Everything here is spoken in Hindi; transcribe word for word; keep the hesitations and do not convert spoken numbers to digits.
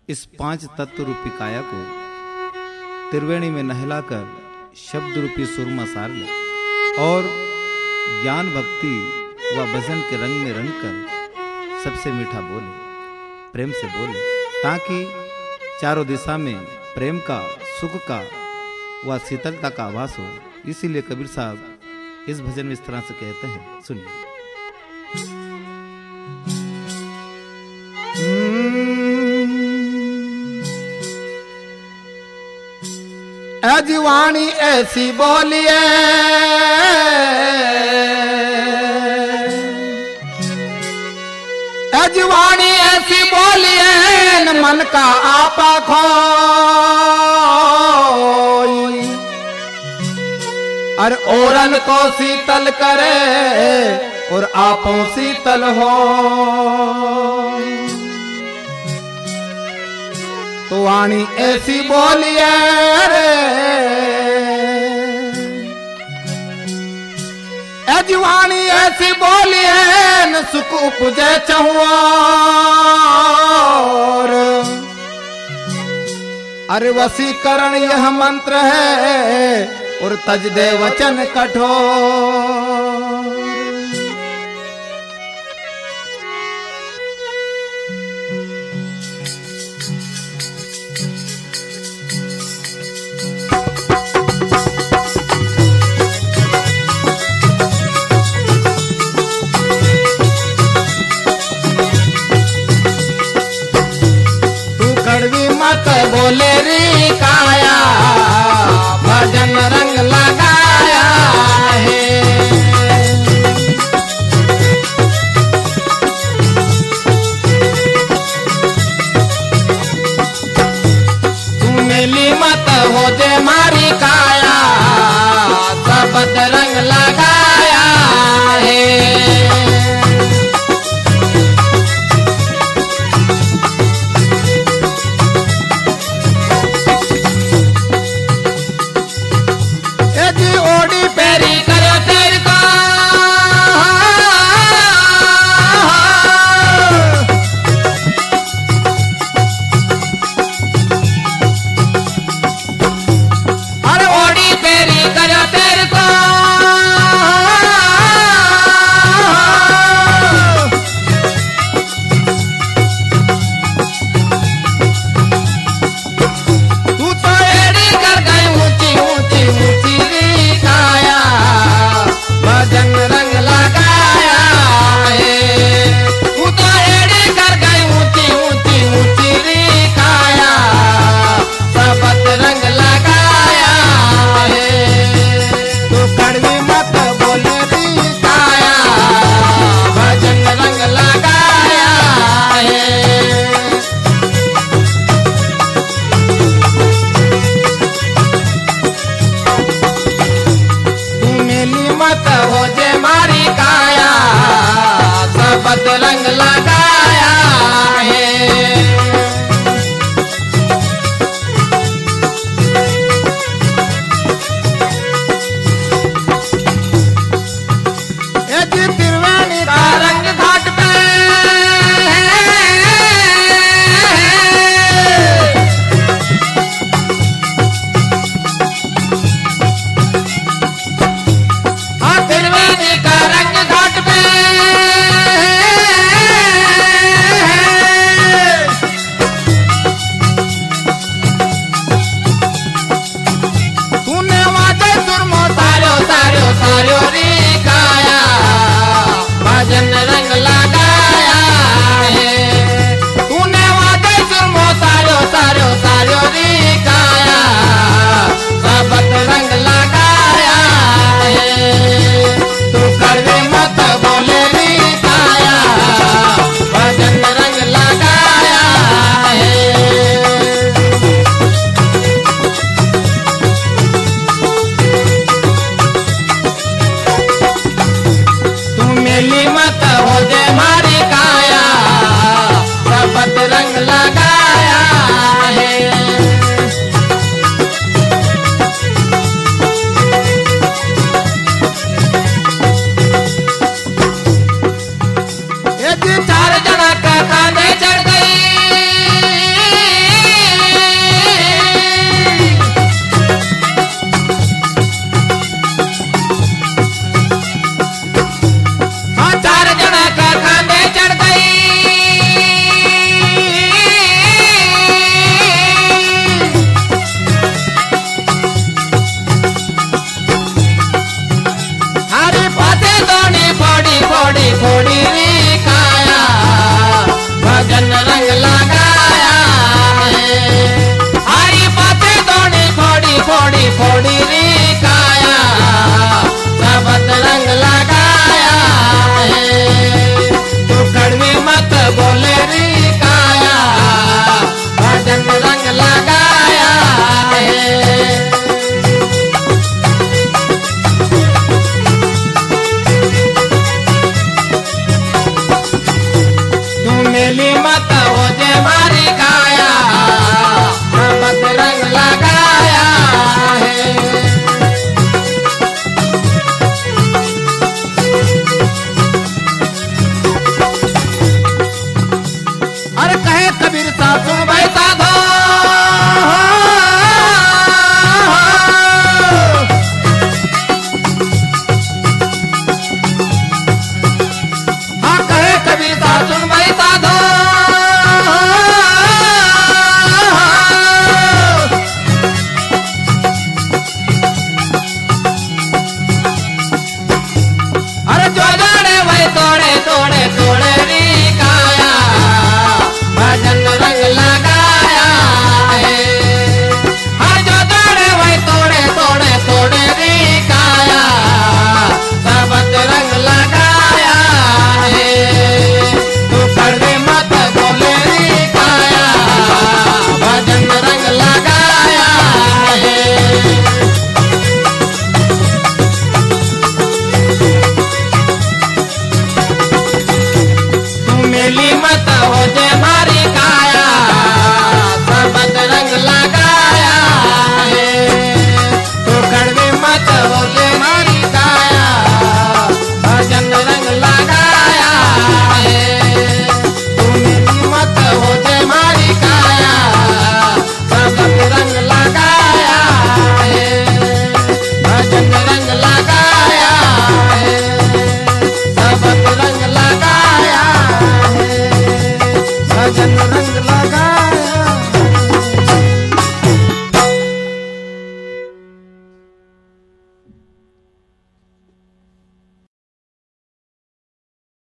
इस पांच तत्व रूपी काया को त्रिवेणी में नहलाकर शब्द रूपी सुरमा सार ले और ज्ञान भक्ति व भजन के रंग में रंग कर सबसे मीठा बोले, प्रेम से बोले, ताकि चारों दिशा में प्रेम का, सुख का व शीतलता का आभास हो। इसीलिए कबीर साहब इस भजन में इस तरह से कहते हैं, सुनिए। अजवाणी ऐसी बोलिए अजवाणी ऐसी बोलिए न मन का आपा खोई, और औरन को शीतल करे और आपों शीतल हो। तो वाणी ऐसी बोलिए रे अजवाणी ऐसी बोलिए न सुख उपजे चहुआर, अरे वसीकरण यह मंत्र है और तज दे वचन कठोर। बोले री काया भजन रंग लगाया है, तू मिली मत हो जे मारी काया